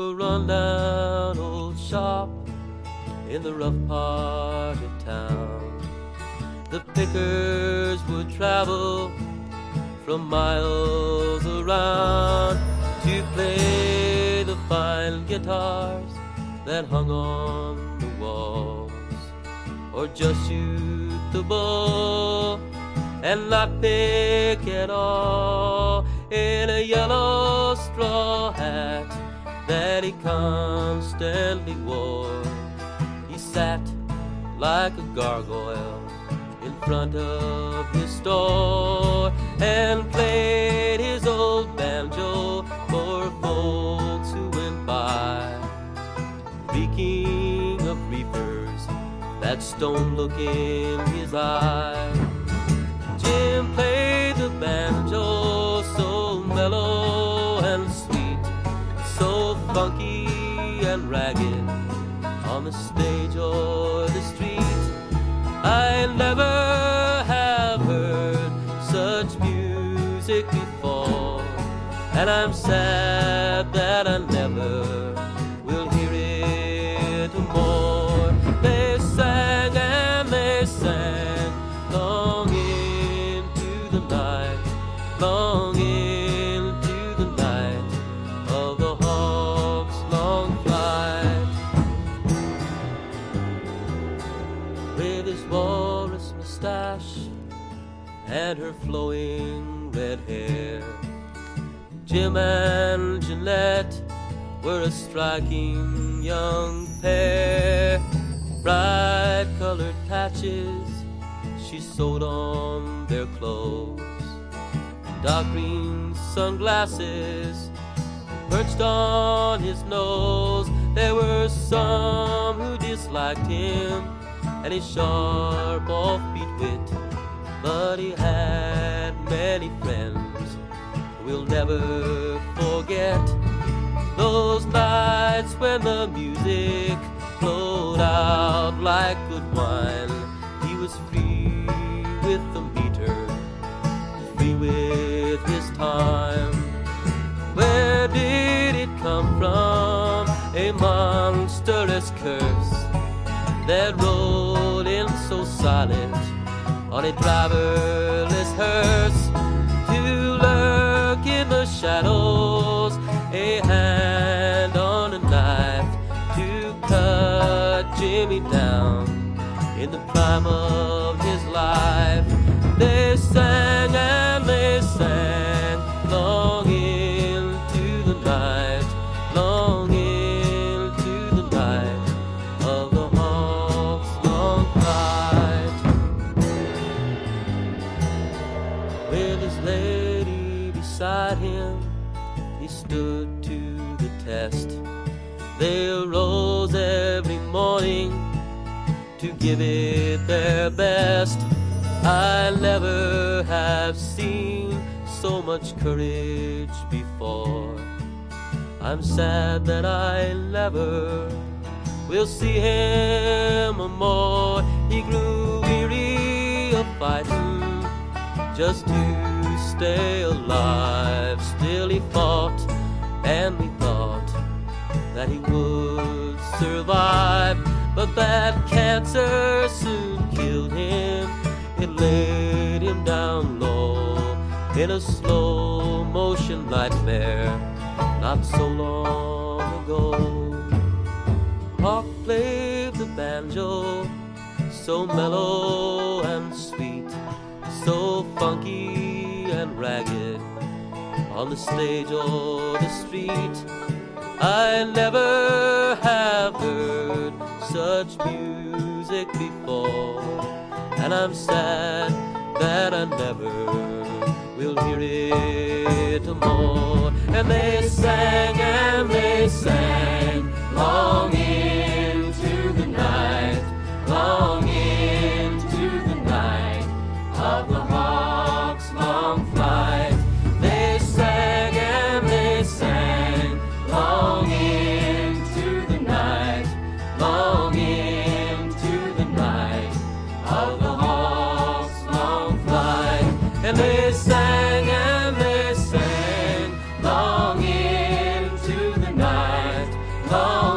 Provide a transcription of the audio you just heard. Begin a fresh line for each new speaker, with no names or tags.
a rundown old shop in the rough part of town. The pickers would travel from miles around to play the fine guitars that hung on the walls, or just shoot the bull and not pick at all in a yellow straw hat that he constantly wore. He sat like a gargoyle in front of his store and played his old banjo for folks who went by, reeking of reefers, that stone look in his eye. Jim played the banjo so mellow and sweet, so funky and ragged, on the stage or the street. I never have heard such music before, and I'm sad that I never will hear it more. They sang and they sang long into the night, long into the night of the Hawk's long flight. With his walrus mustache and her flowing red hair, Jim and Jeanette were a striking young pair. Bright colored patches she sewed on their clothes, dark green sunglasses perched on his nose. There were some who disliked him and his sharp offbeat wit, but he had many friends we'll never forget. Those nights when the music flowed out like good wine, he was free with the meter, free with his time. Where did it come from, a monstrous curse that rolled in so silent on a driverless hearse, to lurk in the shadows, a hand on a knife to cut Jimmy down in the prime of his life. They sang and they sang long into the night, long into the night of the Hawk's long flight. With his lady beside him, he stood to the test. They arose every morning to give it their best. I never have seen so much courage before. I'm sad that I never will see him more. He grew weary of fighting just to stay alive. Still he fought, and we thought that he would survive. But that cancer soon killed him. It laid him down low in a slow motion nightmare not so long ago. Hawk played the banjo so mellow and sweet, so funky and ragged, on the stage or the street. I never have heard such music before, and I'm sad that I never will hear it more. And they sang and they sang long into the night, long into the night of the Hawk's long flight. They sang and they sang long into the night, long into the night of the Hawk's long flight. And they sang and they sang long into call.